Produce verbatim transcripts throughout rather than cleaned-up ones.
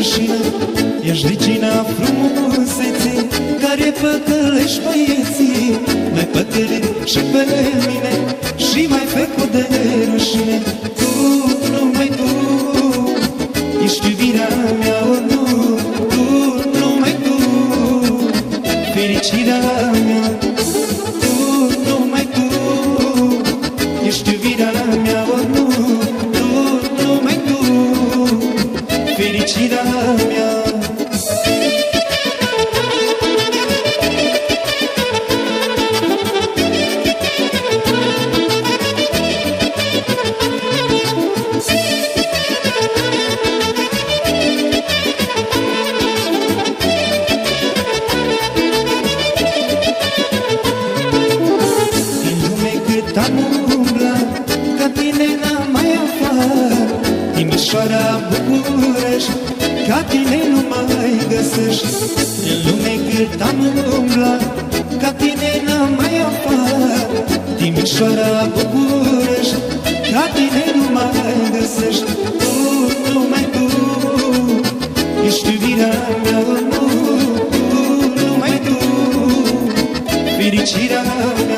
rușine. Ești regina frumuseții care păcălești băieții. M-ai păcălit și pe mine și m-ai făcut de rușine. Tu, numai tu, ești iubirea mea, o nu. Tu, numai tu, fericirea mea. Tu, numai tu, ești iubirea mea, o nu. Tu, numai tu, fericirea mea. Am umblat, ca tine n-am mai aflat. Timișoara, București, ca tine nu mai găsești. În lume cât am umblat, ca tine n-am mai aflat. Timișoara, București, ca tine nu mai găsești. Tu, numai tu, ești iubirea mea, nu. Tu, numai tu, fericirea mea.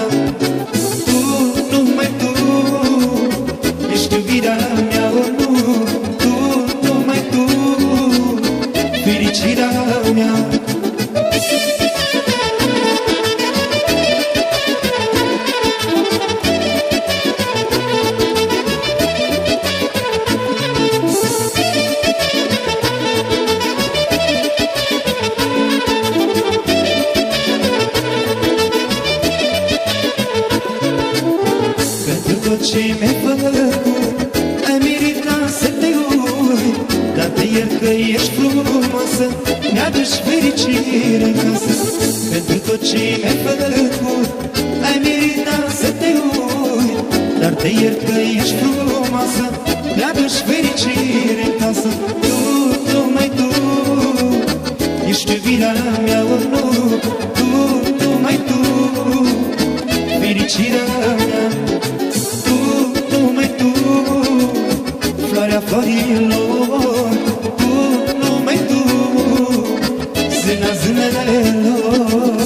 Fericirea mea. Pentru tot ce mi-ai făcut, ai meritat să te uit. Dar te iert că ești frumoasă, mi-aduci fericire în casă. Pentru tot ce mi-ai făcut, ai meritat să te uit. Dar te iert că ești frumoasă, mi-aduci fericire în casă. Tu, numai tu, ești iubirea mea, o nu. Tu, numai tu, fericirea mea. Tu, numai tu, floarea florilor. Tu, numai tu, zâna zânelelor.